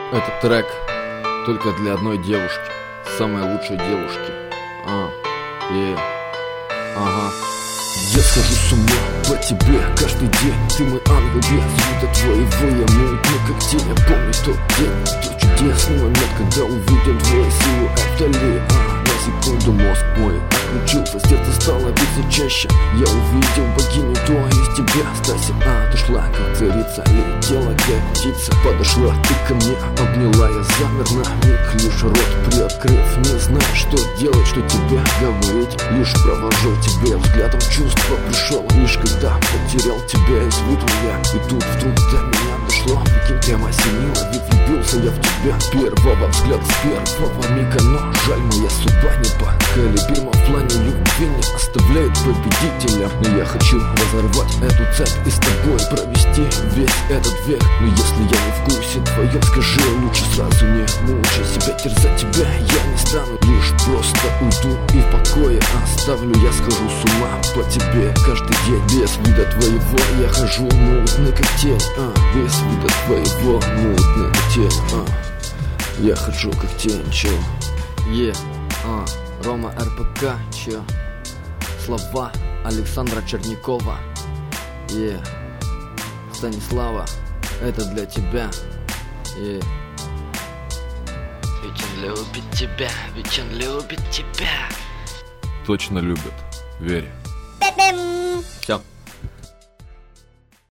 Этот трек только для одной девушки, самой лучшей девушки. Ага. Я схожу с ума по тебе каждый день. Ты мой ангел, без вида твоего я мутный как тень. Я помню тот день, тот чудесный момент, когда увидел твою силу вдали. На секунду мозг мой отключился, сердце стало биться чаще. Я увидел богиню, то из тебя, Стася. Ты шла как царица, летела как птица. Подошла ты ко мне, обняла, я замер на миг, лишь рот приоткрыв, не знаю, что делать, что тебе говорить. Лишь провожу тебе взглядом, чувство пришел лишь когда потерял тебя из виду я. И тут вдруг до меня дошло, прикинь, прямо осенило, ведь влюбился я в тебя первого взгляда, с первого мига. Но жаль, моя судьба непоколебима в плане любви, не оставляет победителя. Но я хочу разорвать эту цепь и с тобой провести весь этот век. Но если я не в вкусе твоем, скажи, лучше сразу не мучай себя, терзать тебя я не стану. Лишь просто уйду и в покое оставлю. Я схожу с ума по тебе каждый день. Без вида твоего я хожу мутный как тень. Без вида твоего мутный как тень. Я хожу как тень, чё. Рома РПК, чё. Слова Александра Чернякова. Станислава, это для тебя. Ведь он любит тебя, ведь он любит тебя. Точно любит, верь. Все.